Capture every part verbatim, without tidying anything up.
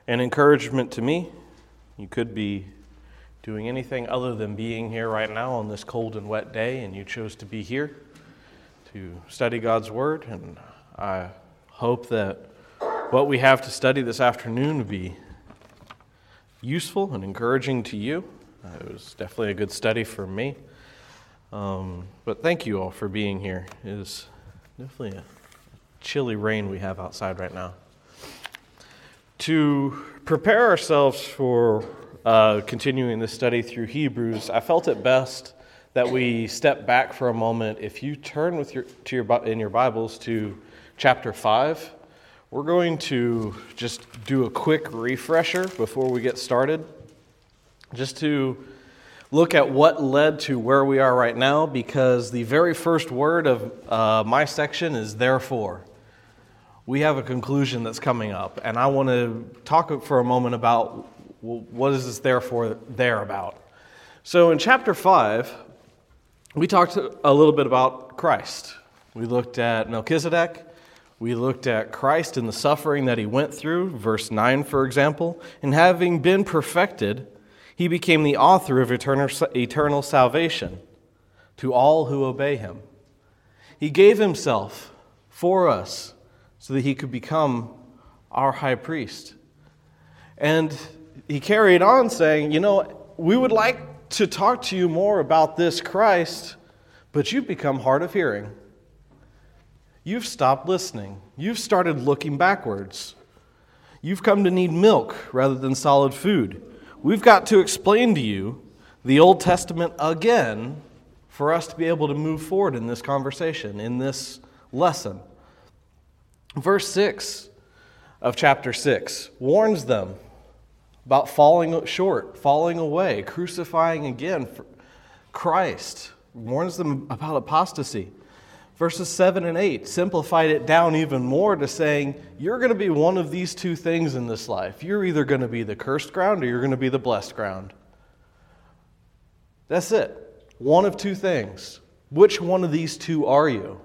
an encouragement to me. You could be doing anything other than being here right now on this cold and wet day, and you chose to be here to study God's Word, and I hope that what we have to study this afternoon will be useful and encouraging to you. Uh, it was definitely a good study for me. Um, but thank you all for being here. It is definitely a chilly rain we have outside right now. To prepare ourselves for uh, continuing this study through Hebrews, I felt it best that we step back for a moment. If you turn with your to your in your Bibles to chapter five, we're going to just do a quick refresher before we get started, just to look at what led to where we are right now, because the very first word of uh, my section is therefore. We have a conclusion that's coming up, and I want to talk for a moment about well, what is this therefore there about. So in chapter five, we talked a little bit about Christ. We looked at Melchizedek. We looked at Christ and the suffering that he went through, verse nine, for example. And having been perfected, he became the author of eternal, eternal salvation to all who obey him. He gave himself for us so that he could become our high priest. And he carried on saying, you know, we would like to talk to you more about this Christ, but you've become hard of hearing. You've stopped listening. You've started looking backwards. You've come to need milk rather than solid food. We've got to explain to you the Old Testament again for us to be able to move forward in this conversation, in this lesson. Verse six of chapter six warns them about falling short, falling away, crucifying again for Christ. Warns them about apostasy. Verses seven and eight simplified it down even more to saying, you're going to be one of these two things in this life. You're either going to be the cursed ground or you're going to be the blessed ground. That's it. One of two things. Which one of these two are you?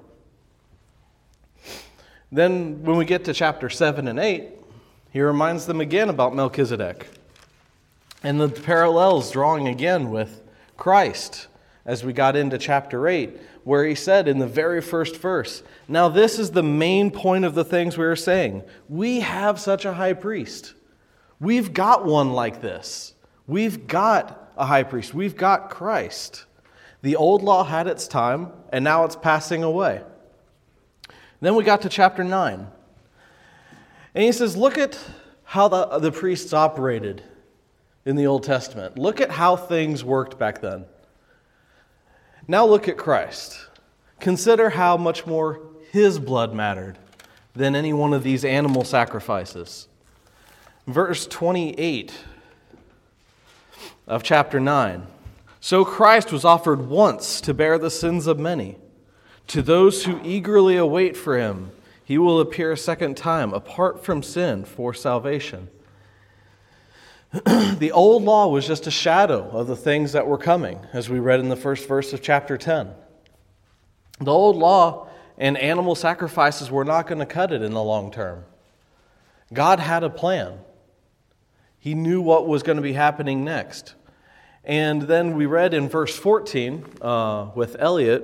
Then when we get to chapter seven and eight, he reminds them again about Melchizedek and the parallels drawing again with Christ as we got into chapter eight, where he said in the very first verse, now this is the main point of the things we are saying. We have such a high priest. We've got one like this. We've got a high priest. We've got Christ. The old law had its time, and now it's passing away. Then we got to chapter nine. And he says, look at how the, the priests operated in the Old Testament. Look at how things worked back then. Now look at Christ. Consider how much more his blood mattered than any one of these animal sacrifices. Verse twenty-eight of chapter nine. So Christ was offered once to bear the sins of many. To those who eagerly await for him, he will appear a second time, apart from sin, for salvation. The old law was just a shadow of the things that were coming, as we read in the first verse of chapter ten. The old law and animal sacrifices were not going to cut it in the long term. God had a plan. He knew what was going to be happening next. And then we read in verse fourteen uh, with Elliot,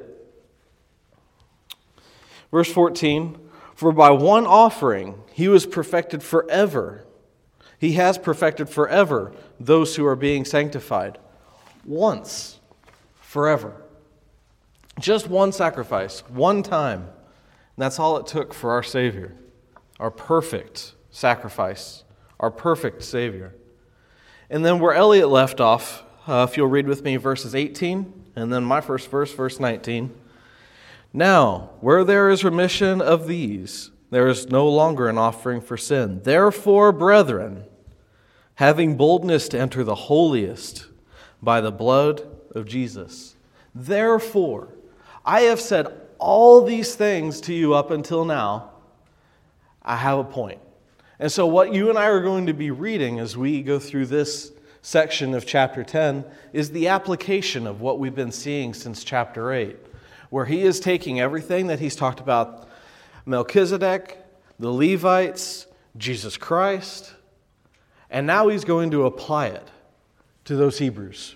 verse fourteen, for by one offering he was perfected forever. He has perfected forever those who are being sanctified. Once, forever. Just one sacrifice, one time. And that's all it took for our Savior. Our perfect sacrifice. Our perfect Savior. And then where Elliot left off, uh, if you'll read with me verses eighteen, and then my first verse, verse nineteen. Now, where there is remission of these, there is no longer an offering for sin. Therefore, brethren, having boldness to enter the holiest by the blood of Jesus. Therefore, I have said all these things to you up until now. I have a point. And so what you and I are going to be reading as we go through this section of chapter ten is the application of what we've been seeing since chapter eight, where he is taking everything that he's talked about, Melchizedek, the Levites, Jesus Christ, And now he's going to apply it to those Hebrews.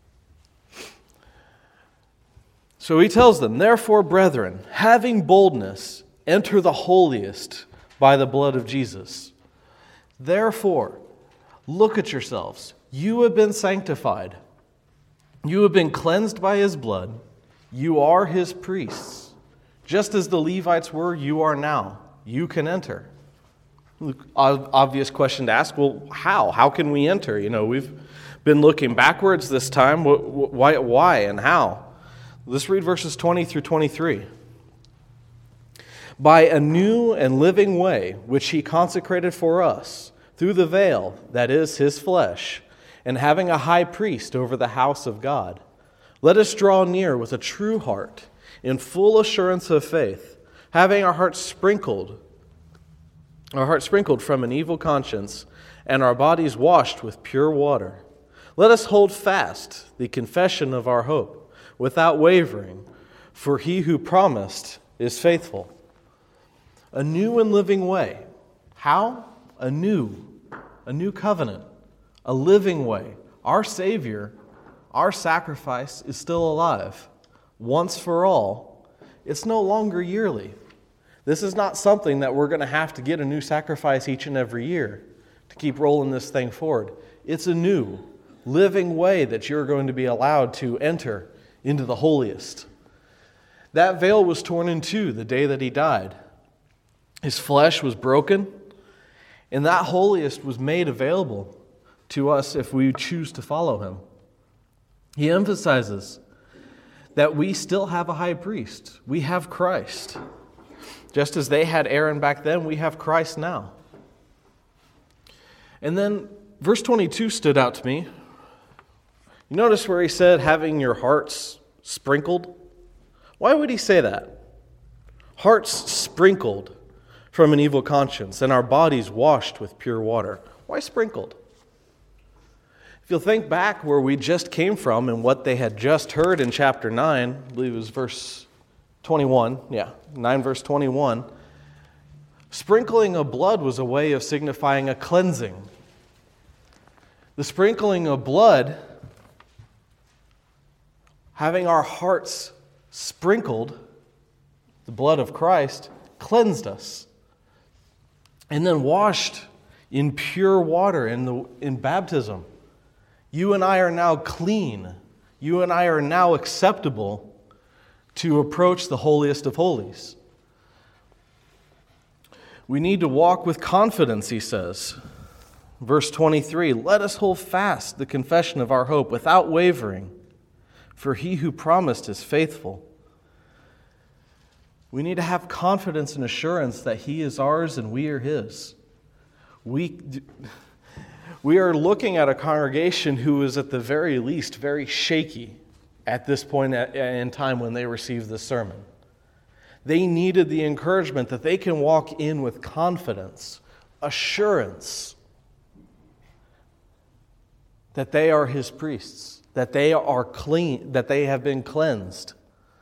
So he tells them, "Therefore, brethren, having boldness, enter the holiest by the blood of Jesus. Therefore, look at yourselves. You have been sanctified. You have been cleansed by his blood. You are his priests. Just as the Levites were, you are now. You can enter." Obvious question to ask, well, how? How can we enter? You know, we've been looking backwards this time. Why, why and how? Let's read verses twenty through twenty-three. "By a new and living way, which he consecrated for us, through the veil, that is his flesh, and having a high priest over the house of God, let us draw near with a true heart, in full assurance of faith, having our hearts sprinkled, our hearts sprinkled from an evil conscience, and our bodies washed with pure water. Let us hold fast the confession of our hope, without wavering, for he who promised is faithful." A new and living way. How? A new, a new covenant, a living way. Our Savior, our sacrifice is still alive. Once for all, it's no longer yearly. This is not something that we're going to have to get a new sacrifice each and every year to keep rolling this thing forward. It's a new, living way that you're going to be allowed to enter into the holiest. That veil was torn in two the day that he died. His flesh was broken, and that holiest was made available to us if we choose to follow him. He emphasizes that we still have a high priest. We have Christ. Just as they had Aaron back then, we have Christ now. And then verse twenty-two stood out to me. You notice where he said, having your hearts sprinkled? Why would he say that? Hearts sprinkled from an evil conscience, and our bodies washed with pure water. Why sprinkled? If you'll think back where we just came from and what they had just heard in chapter nine, I believe it was verse twenty-one, yeah, nine verse twenty-one, sprinkling of blood was a way of signifying a cleansing. The sprinkling of blood, having our hearts sprinkled, the blood of Christ, cleansed us. And then washed in pure water in, the, in baptism. You and I are now clean. You and I are now acceptable to approach the holiest of holies. We need to walk with confidence, he says. Verse twenty-three, let us hold fast the confession of our hope without wavering, for he who promised is faithful. We need to have confidence and assurance that he is ours and we are his. We, we are looking at a congregation who is at the very least very shaky at this point in time when they received this sermon. They needed the encouragement that they can walk in with confidence, assurance that they are his priests, that they are clean, that they have been cleansed.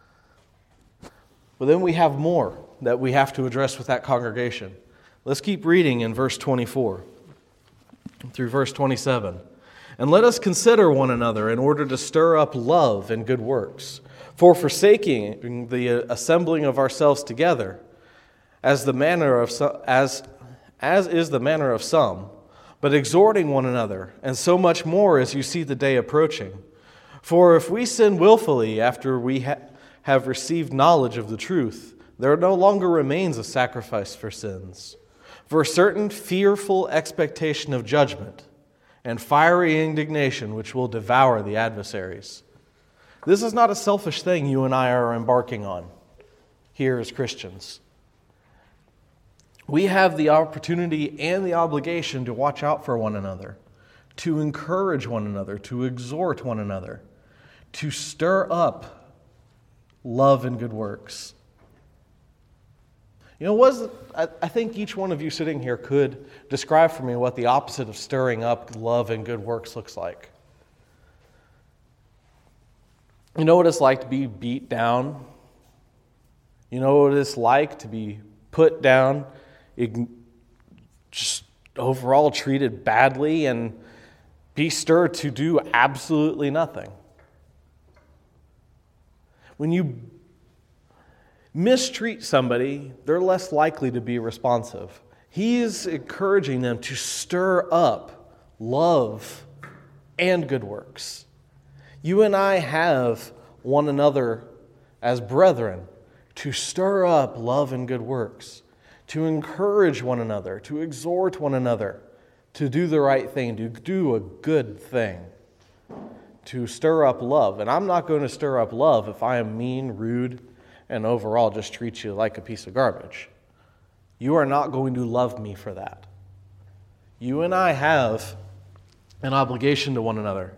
But then we have more that we have to address with that congregation. Let's keep reading in verse twenty-four through verse twenty-seven. And let us consider one another in order to stir up love and good works. For forsaking the assembling of ourselves together, as the manner of some, as as is the manner of some, but exhorting one another, and so much more as you see the day approaching. For if we sin willfully after we ha- have received knowledge of the truth, there no longer remains a sacrifice for sins, for a certain fearful expectation of judgment and fiery indignation which will devour the adversaries. This is not a selfish thing you and I are embarking on here as Christians. We have the opportunity and the obligation to watch out for one another, to encourage one another, to exhort one another, to stir up love and good works. You know, was I, I think each one of you sitting here could describe for me what the opposite of stirring up love and good works looks like. You know what it's like to be beat down? You know what it's like to be put down, ign- just overall treated badly and be stirred to do absolutely nothing. When you mistreat somebody, they're less likely to be responsive. He is encouraging them to stir up love and good works. You and I have one another as brethren to stir up love and good works, to encourage one another, to exhort one another, to do the right thing, to do a good thing, to stir up love. And I'm not going to stir up love if I am mean, rude, and overall just treat you like a piece of garbage. You are not going to love me for that. You and I have an obligation to one another.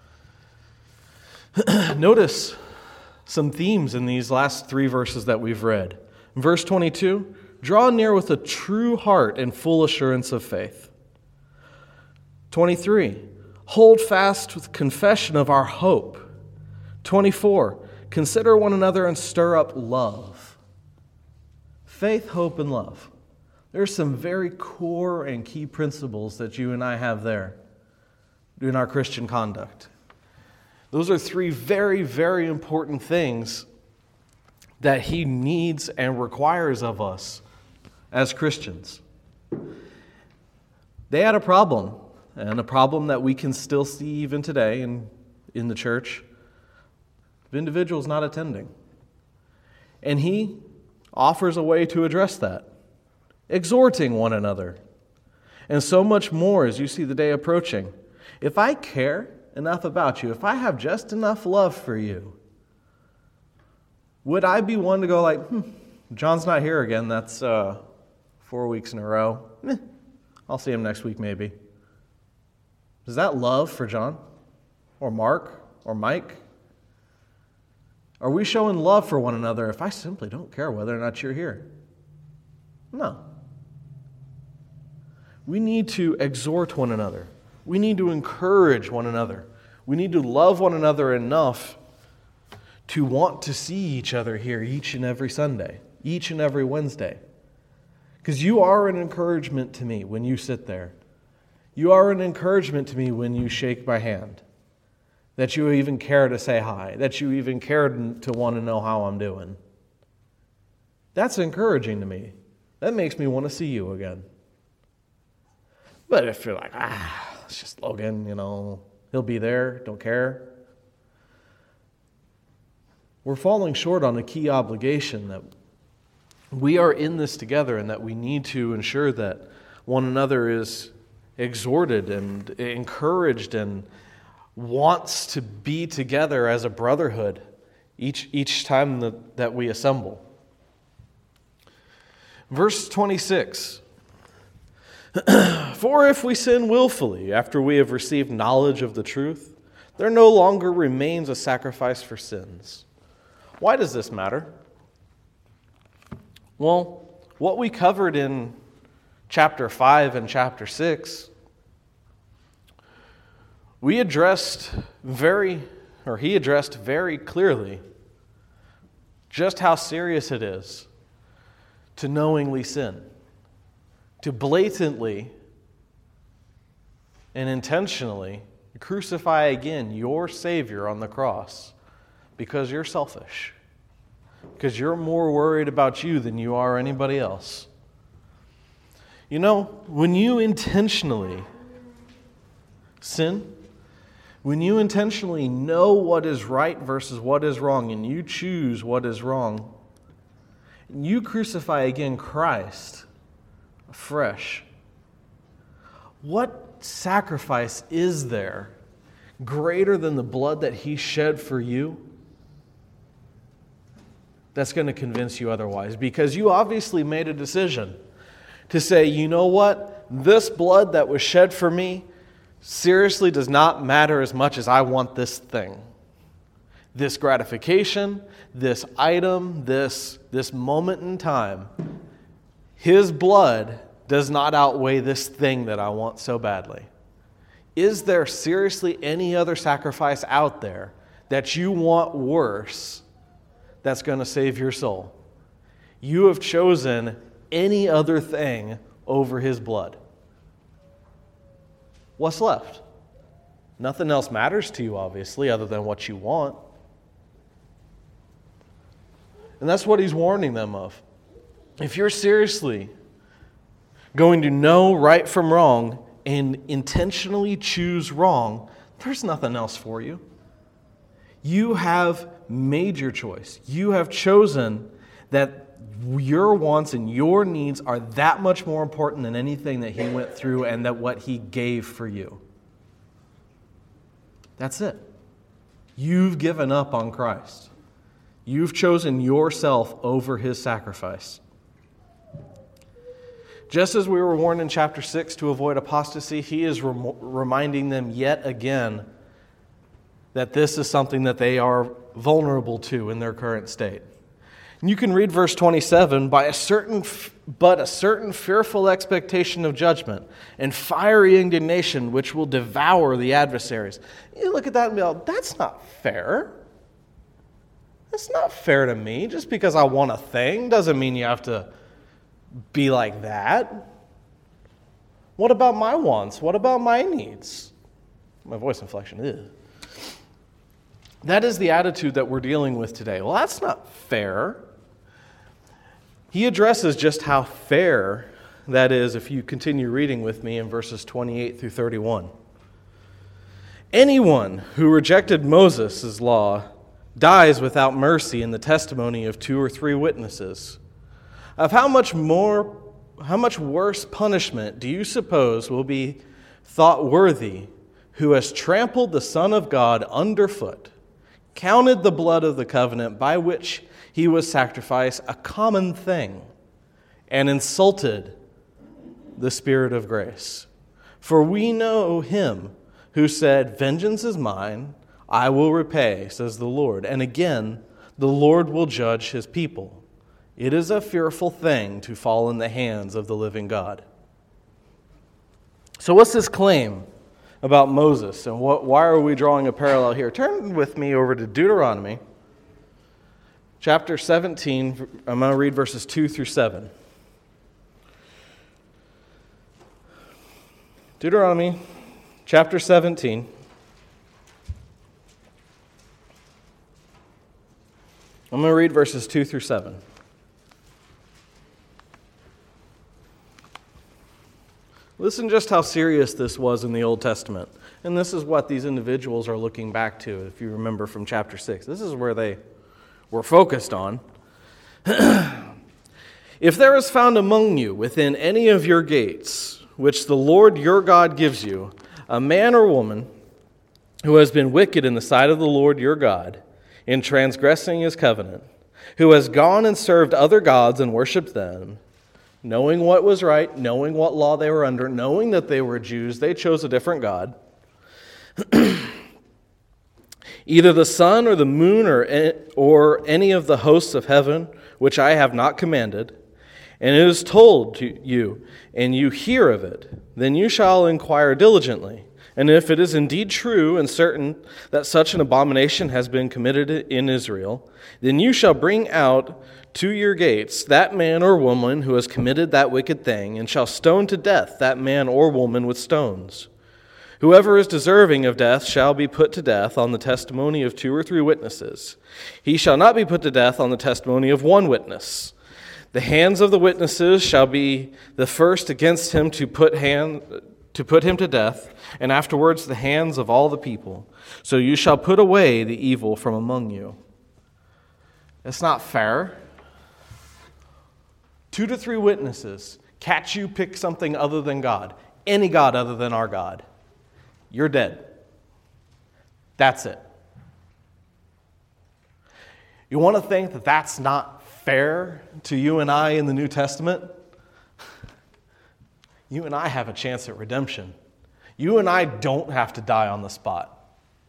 Notice some themes in these last three verses that we've read. In verse twenty-two, draw near with a true heart and full assurance of faith. twenty-three, hold fast with confession of our hope. twenty-four, consider one another and stir up love. Faith, hope, and love. There's some very core and key principles that you and I have there in our Christian conduct. Those are three very, very important things that He needs and requires of us as Christians. They had a problem, and a problem that we can still see even today in, in the church, of individuals not attending. And He offers a way to address that, exhorting one another. And so much more as you see the day approaching. If I care enough about you, if I have just enough love for you, would I be one to go like, hmm, John's not here again, that's uh, four weeks in a row. Eh, I'll see him next week maybe. Is that love for John? Or Mark? Or Mike? Are we showing love for one another if I simply don't care whether or not you're here? No. We need to exhort one another. We need to encourage one another. We need to love one another enough to want to see each other here each and every Sunday, each and every Wednesday. Because you are an encouragement to me when you sit there. You are an encouragement to me when you shake my hand. That you even care to say hi. That you even care to want to know how I'm doing. That's encouraging to me. That makes me want to see you again. But if you're like, ah, it's just Logan, you know, he'll be there, don't care. We're falling short on a key obligation that we are in this together and that we need to ensure that one another is exhorted and encouraged and wants to be together as a brotherhood each, each time that, that we assemble. Verse twenty-six. For if we sin willfully after we have received knowledge of the truth, there no longer remains a sacrifice for sins. Why does this matter? Well, what we covered in chapter five and chapter six, we addressed very, or he addressed very clearly just how serious it is to knowingly sin. To blatantly and intentionally crucify again your Savior on the cross because you're selfish, because you're more worried about you than you are anybody else. You know, when you intentionally sin, when you intentionally know what is right versus what is wrong, and you choose what is wrong, you crucify again Christ afresh. What sacrifice is there greater than the blood that He shed for you that's going to convince you otherwise? Because you obviously made a decision to say, you know what? This blood that was shed for me seriously does not matter as much as I want this thing. This gratification, this item, this, this moment in time. His blood does not outweigh this thing that I want so badly. Is there seriously any other sacrifice out there that you want worse that's going to save your soul? You have chosen any other thing over His blood. what's left? Nothing else matters to you, obviously, other than what you want. And that's what he's warning them of. If you're seriously going to know right from wrong and intentionally choose wrong, there's nothing else for you. You have made your choice. You have chosen that your wants and your needs are that much more important than anything that he went through and that what he gave for you. That's it. You've given up on Christ. You've chosen yourself over his sacrifice. Just as we were warned in chapter six to avoid apostasy, he is rem- reminding them yet again that this is something that they are vulnerable to in their current state. And you can read verse twenty-seven, by a certain, but a certain fearful expectation of judgment and fiery indignation which will devour the adversaries. You look at that and be like, that's not fair. That's not fair to me. Just because I want a thing doesn't mean you have to be like that. What about my wants? What about my needs? My voice inflection is. That is the attitude that we're dealing with today. Well, that's not fair. He addresses just how fair that is if you continue reading with me in verses twenty-eight through thirty-one. Anyone who rejected Moses' law dies without mercy in the testimony of two or three witnesses. Of how much more, how much worse punishment do you suppose will be thought worthy who has trampled the Son of God underfoot, counted the blood of the covenant by which he was sacrificed a common thing, and insulted the Spirit of grace? For we know him who said, vengeance is mine, I will repay, says the Lord. And again, the Lord will judge his people. It is a fearful thing to fall in the hands of the living God. So what's this claim about Moses, and what, why are we drawing a parallel here? Turn with me over to Deuteronomy, chapter seventeen. I'm going to read verses two through seven. Deuteronomy, chapter seventeen. I'm going to read verses two through seven. Listen just how serious this was in the Old Testament. And this is what these individuals are looking back to, if you remember from chapter six. This is where they were focused on. If there is found among you within any of your gates, which the Lord your God gives you, a man or woman who has been wicked in the sight of the Lord your God, in transgressing his covenant, who has gone and served other gods and worshipped them, knowing what was right, knowing what law they were under, knowing that they were Jews, they chose a different God. Either the sun or the moon or, or any of the hosts of heaven, which I have not commanded, and it is told to you, and you hear of it, then you shall inquire diligently. And if it is indeed true and certain that such an abomination has been committed in Israel, then you shall bring out to your gates that man or woman who has committed that wicked thing, and shall stone to death that man or woman with stones. Whoever is deserving of death shall be put to death on the testimony of two or three witnesses. He shall not be put to death on the testimony of one witness. The hands of the witnesses shall be the first against him to put hand to put him to death, and afterwards the hands of all the people. So you shall put away the evil from among you. It's not fair. Two to three witnesses catch you pick something other than God, any God other than our God. You're dead. That's it. You want to think that that's not fair to you and I in the New Testament? You and I have a chance at redemption. You and I don't have to die on the spot.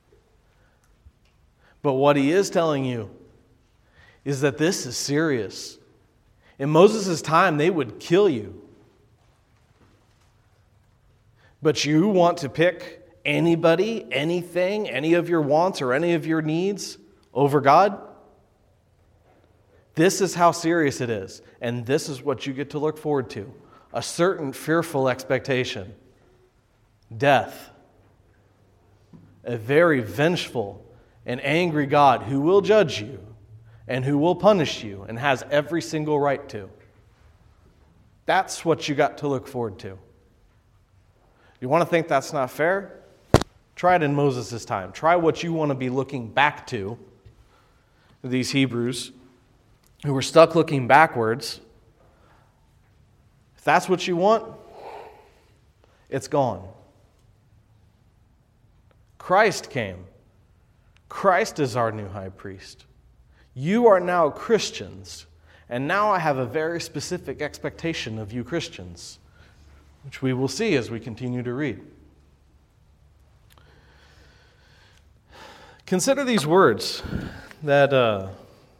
But what he is telling you is that this is serious. In Moses' time, they would kill you. But you want to pick anybody, anything, any of your wants or any of your needs over God? This is how serious it is. And this is what you get to look forward to. A certain fearful expectation death. A very vengeful and angry God who will judge you and who will punish you and has every single right to. That's what you got to look forward to. You want to think that's not fair? Try it in Moses' time. Try what you want to be looking back to, these Hebrews who were stuck looking backwards. If that's what you want, it's gone. Christ came. Christ is our new high priest. You are now Christians, and now I have a very specific expectation of you Christians, which we will see as we continue to read. Consider these words that uh,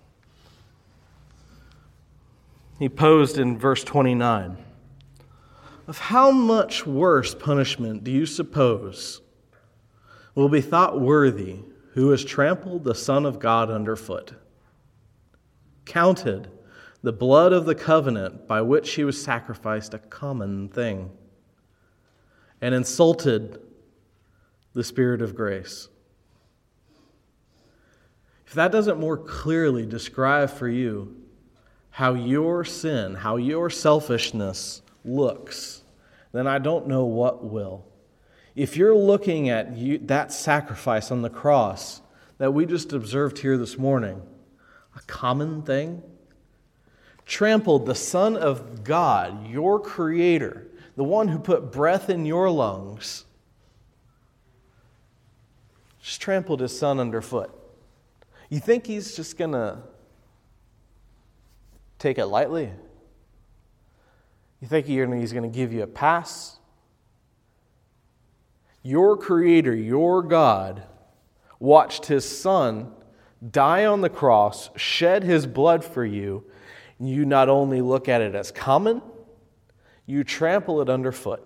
he posed in verse twenty-nine. Of how much worse punishment do you suppose will be thought worthy who has trampled the Son of God underfoot, counted the blood of the covenant by which he was sacrificed a common thing, and insulted the Spirit of grace? If that doesn't more clearly describe for you how your sin, how your selfishness looks, then I don't know what will. If you're looking at you, that sacrifice on the cross that we just observed here this morning, a common thing, trampled the Son of God, your Creator, the one who put breath in your lungs, just trampled his Son underfoot. You think he's just going to take it lightly? You think he's going to give you a pass? Your Creator, your God, watched his Son die on the cross, shed his blood for you. You not only look at it as common, you trample it underfoot.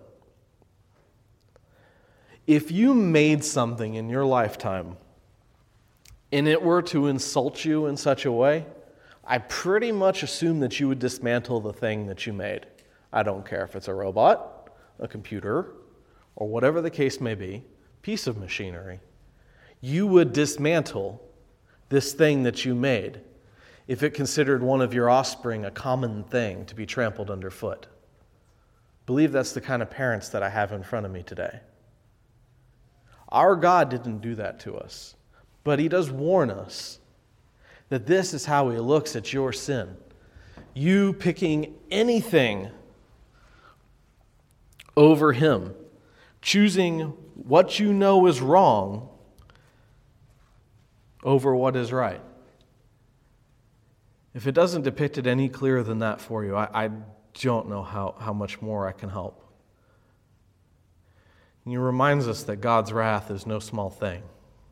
If you made something in your lifetime and it were to insult you in such a way, I pretty much assume that you would dismantle the thing that you made. I don't care if it's a robot, a computer, or whatever the case may be, piece of machinery. You would dismantle this thing that you made if it considered one of your offspring a common thing to be trampled underfoot. I believe that's the kind of parents that I have in front of me today. Our God didn't do that to us, but he does warn us that this is how he looks at your sin. You picking anything over him, choosing what you know is wrong over what is right. If it doesn't depict it any clearer than that for you, I, I don't know how, how much more I can help. And he reminds us that God's wrath is no small thing.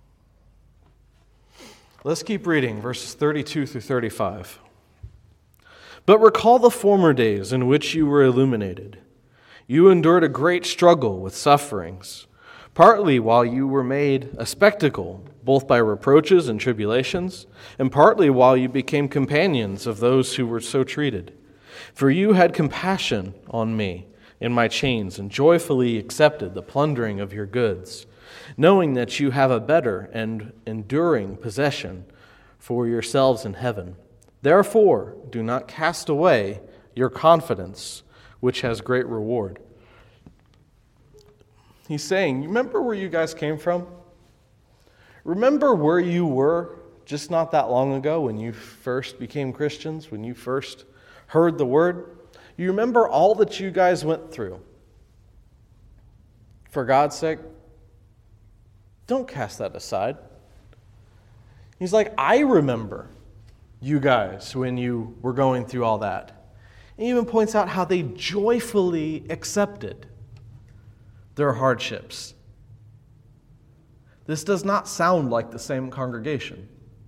Let's keep reading, verses thirty-two through thirty-five. But recall the former days in which you were illuminated. You endured a great struggle with sufferings, partly while you were made a spectacle, both by reproaches and tribulations, and partly while you became companions of those who were so treated. For you had compassion on me in my chains, and joyfully accepted the plundering of your goods, knowing that you have a better and enduring possession for yourselves in heaven. Therefore, do not cast away your confidence, which has great reward. He's saying, remember where you guys came from? Remember where you were just not that long ago when you first became Christians, when you first heard the word? You remember all that you guys went through. For God's sake, don't cast that aside. He's like, I remember you guys when you were going through all that. And he even points out how they joyfully accepted their hardships. This does not sound like the same congregation.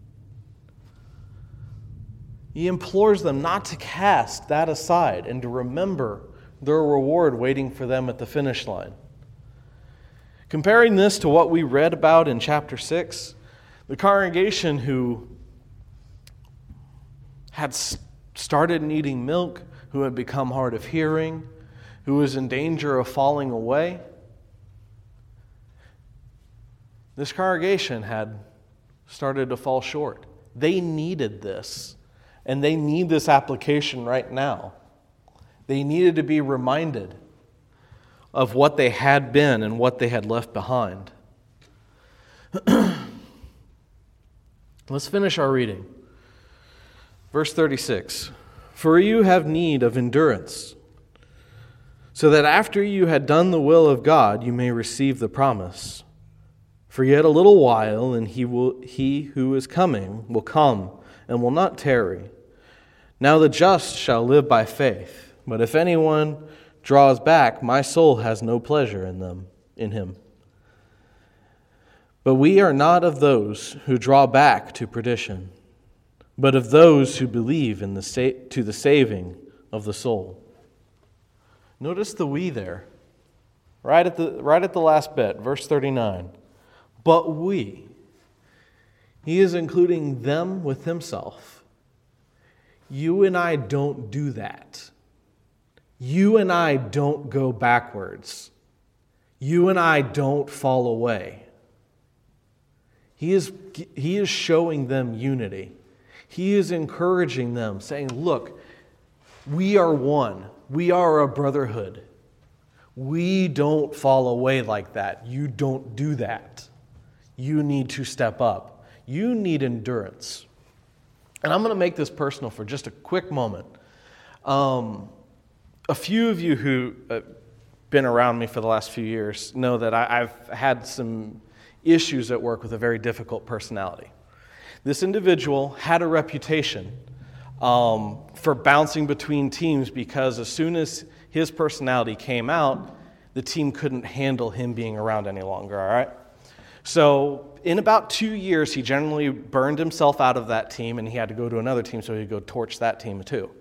He implores them not to cast that aside and to remember their reward waiting for them at the finish line. Comparing this to what we read about in chapter six, the congregation who had started needing milk, who had become hard of hearing, who was in danger of falling away, This congregation had started to fall short. They needed this, and they need this application right now. They needed to be reminded of what they had been and what they had left behind. Let's finish our reading. Verse thirty-six. For you have need of endurance, so that after you had done the will of God, you may receive the promise. For yet a little while, and he will he who is coming will come and will not tarry. Now the just shall live by faith. But if anyone draws back, my soul has no pleasure in them, in him. But we are not of those who draw back to perdition, but of those who believe in the sa- to the saving of the soul. Notice the we there, right at the right at the last bit, verse thirty-nine. But we. He is including them with himself. You and I don't do that. You and I don't go backwards. You and I don't fall away. He is, he is showing them unity. He is encouraging them, saying, look, we are one. We are a brotherhood. We don't fall away like that. You don't do that. You need to step up. You need endurance. And I'm going to make this personal for just a quick moment. Um, a few of you who have been around me for the last few years know that I, I've had some issues at work with a very difficult personality. This individual had a reputation um, for bouncing between teams because as soon as his personality came out, the team couldn't handle him being around any longer, all right? So in about two years, he generally burned himself out of that team, and he had to go to another team so he'd go torch that team too.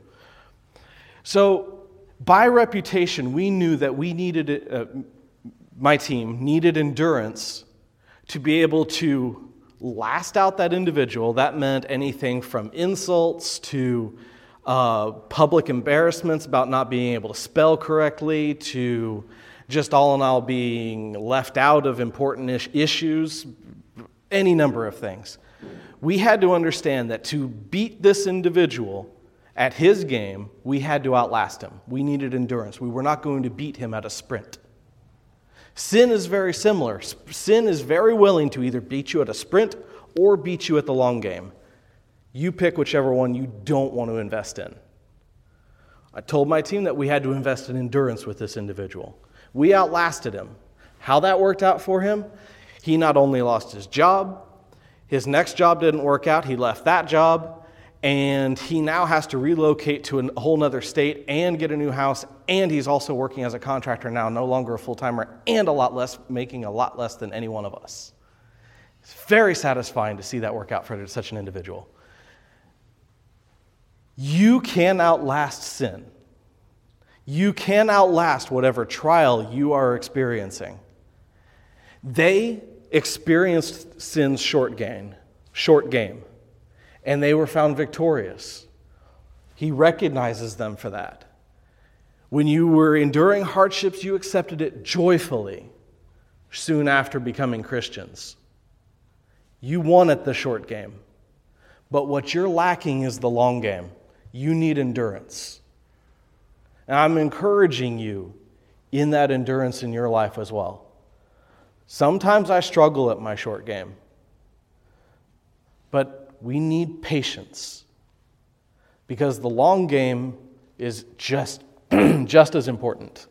So by reputation, we knew that we needed, uh, my team needed endurance to be able to last out that individual. That meant anything from insults to uh, public embarrassments about not being able to spell correctly to just all in all being left out of important ish- issues, any number of things. We had to understand that to beat this individual at his game, we had to outlast him. We needed endurance. We were not going to beat him at a sprint. Sin is very similar. Sin is very willing to either beat you at a sprint or beat you at the long game. You pick whichever one you don't want to invest in. I told my team that we had to invest in endurance with this individual. We outlasted him. How that worked out for him? He not only lost his job, his next job didn't work out, he left that job, and he now has to relocate to a whole other state and get a new house, and he's also working as a contractor now, no longer a full-timer, and a lot less, making a lot less than any one of us. It's very satisfying to see that work out for such an individual. You can outlast sin. You can outlast whatever trial you are experiencing. They experienced sin's short game, short game, and they were found victorious. He recognizes them for that. When you were enduring hardships, you accepted it joyfully soon after becoming Christians. You won at the short game. But what you're lacking is the long game. You need endurance. And I'm encouraging you in that endurance in your life as well. Sometimes I struggle at my short game. But we need patience. Because the long game is just, just as important.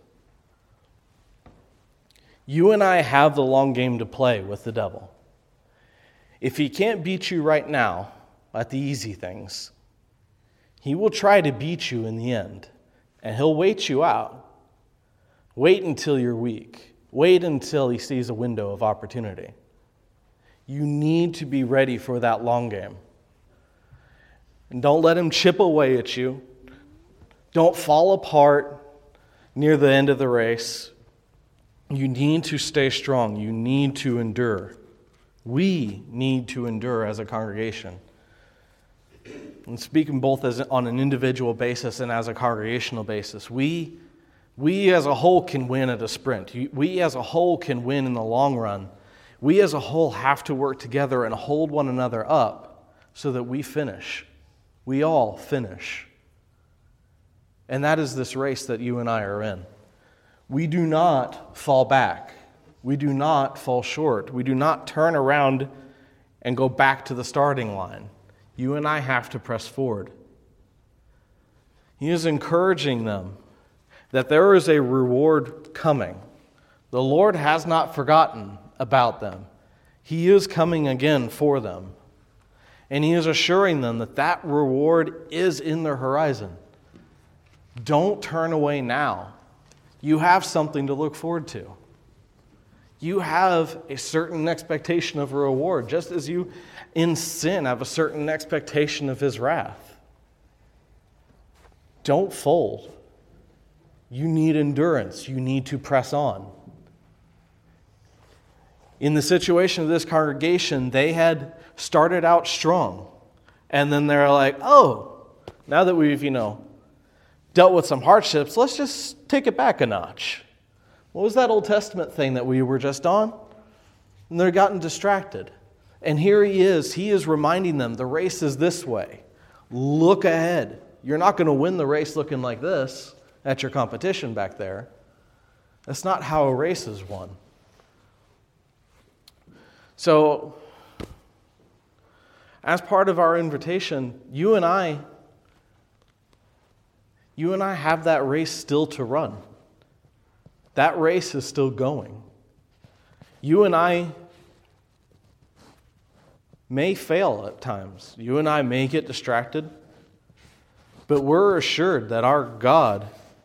You and I have the long game to play with the devil. If he can't beat you right now at the easy things, he will try to beat you in the end. And he'll wait you out. Wait until you're weak. Wait until he sees a window of opportunity. You need to be ready for that long game. And don't let him chip away at you. Don't fall apart near the end of the race. You need to stay strong. You need to endure. We need to endure as a congregation. And speaking both as on an individual basis and as a congregational basis, we, we as a whole can win at a sprint. We as a whole can win in the long run We as a whole have to work together and hold one another up so that we finish. We all finish. And that is this race that you and I are in. We do not fall back. We do not fall short. We do not turn around and go back to the starting line. You and I have to press forward. He is encouraging them that there is a reward coming. The Lord has not forgotten about them. He is coming again for them. And He is assuring them that that reward is in their horizon. Don't turn away now. You have something to look forward to. You have a certain expectation of a reward, just as you in sin have a certain expectation of His wrath. Don't fold. You need endurance. You need to press on. In the situation of this congregation, they had started out strong. And then they're like, oh, now that we've, you know, dealt with some hardships, let's just take it back a notch. What was that Old Testament thing that we were just on? And they're gotten distracted. And here He is. He is reminding them the race is this way. Look ahead. You're not going to win the race looking like this at your competition back there. That's not how a race is won. So, as part of our invitation, you and I, you and I have that race still to run. That race is still going. You and I may fail at times. You and I may get distracted. But we're assured that our God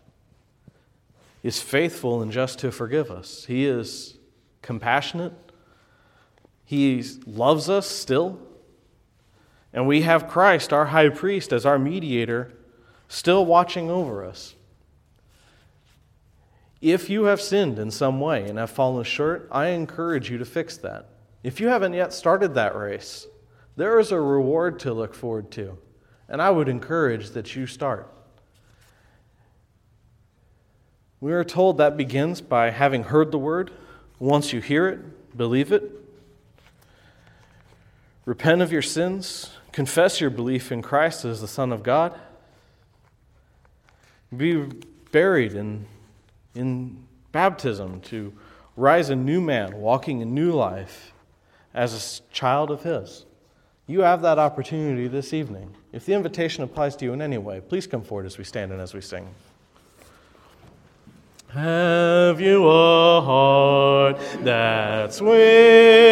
is faithful and just to forgive us. He is compassionate. He loves us still. And we have Christ, our high priest, as our mediator, still watching over us. If you have sinned in some way and have fallen short, I encourage you to fix that. If you haven't yet started that race, there is a reward to look forward to. And I would encourage that you start. We are told that begins by having heard the word. Once you hear it, believe it. Repent of your sins. Confess your belief in Christ as the Son of God. Be buried in, in baptism to rise a new man, walking a new life as a child of His. You have that opportunity this evening. If the invitation applies to you in any way, please come forward as we stand and as we sing. Have you a heart that's willing?